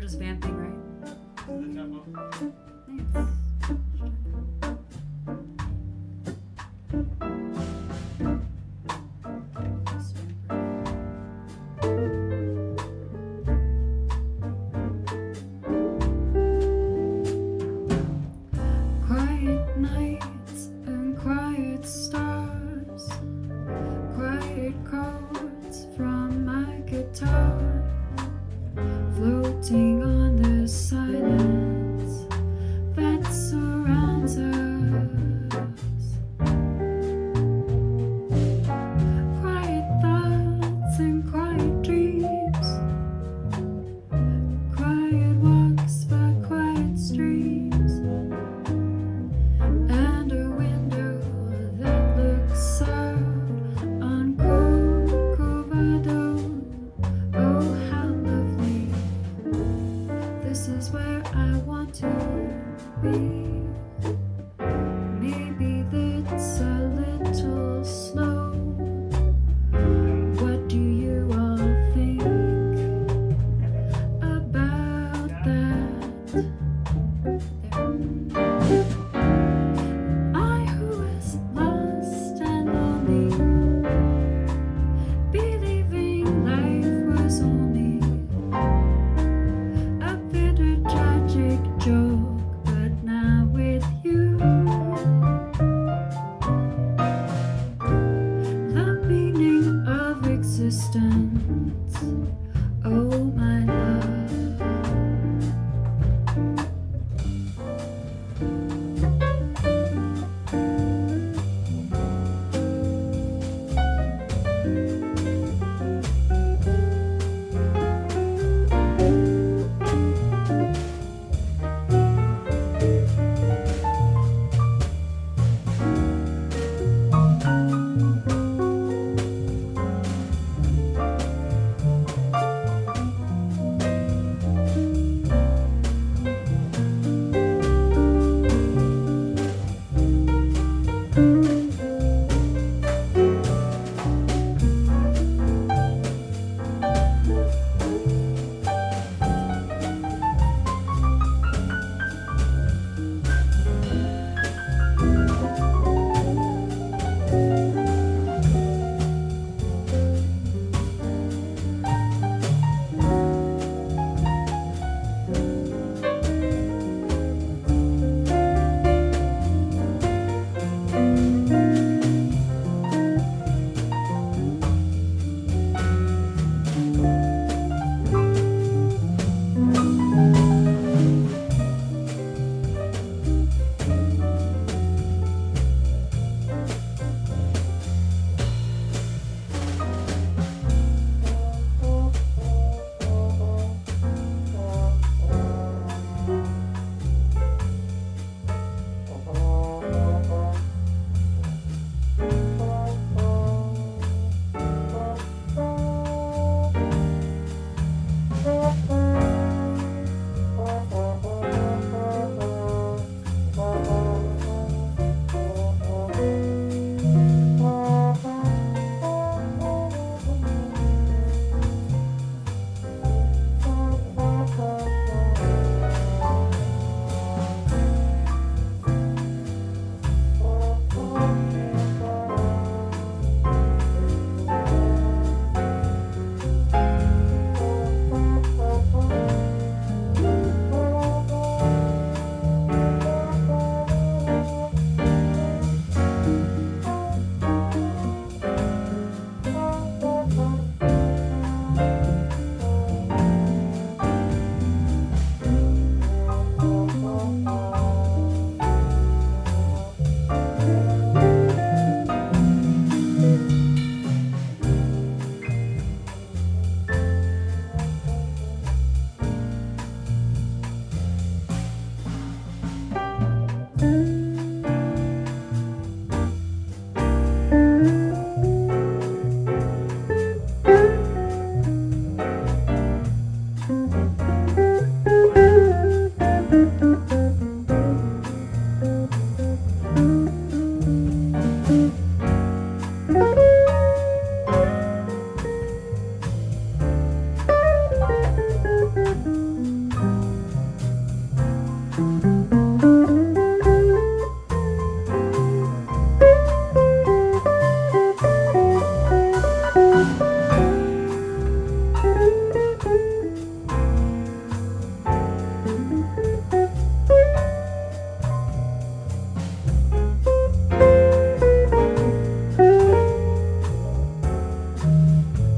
just vamping, right? Thanks. Quiet nights and quiet stars, quiet chords from my guitar, floating on the silence that's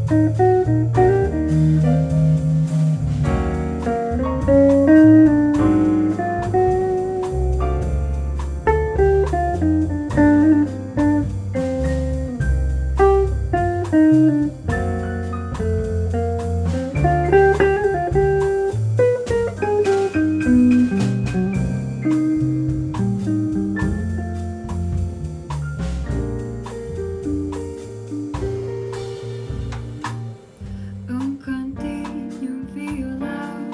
Cantinho, violão,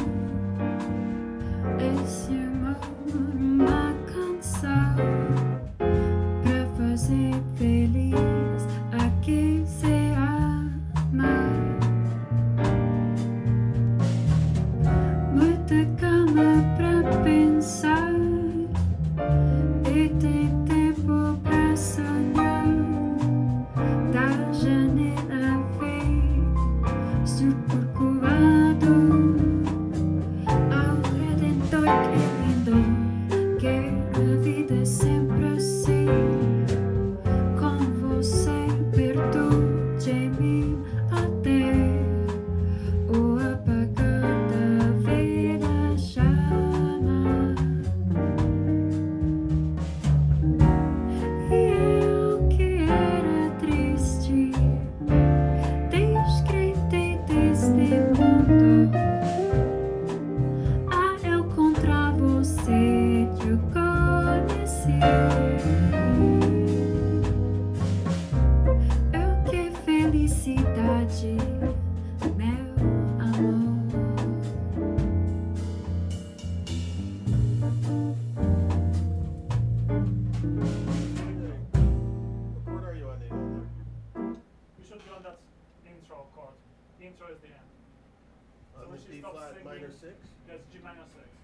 esse amor, uma canção pra fazer feliz a quem se ama. Muita cama pra pensar e tem tempo pra sonhar. Da janela ver sur Corcovado ao Redentor, que lindo. Quero a vida sempre assim, com você perto de mim, até o apagar da velha chama. E eu que era triste, descrente deste mundo, a eu contra você te conheci. Eu que felicidade, meu amor. What chord are you on, Neil? We should be on that intro chord. The intro is the end. On when this she D stops flat singing, minor 6? That's G minor 6.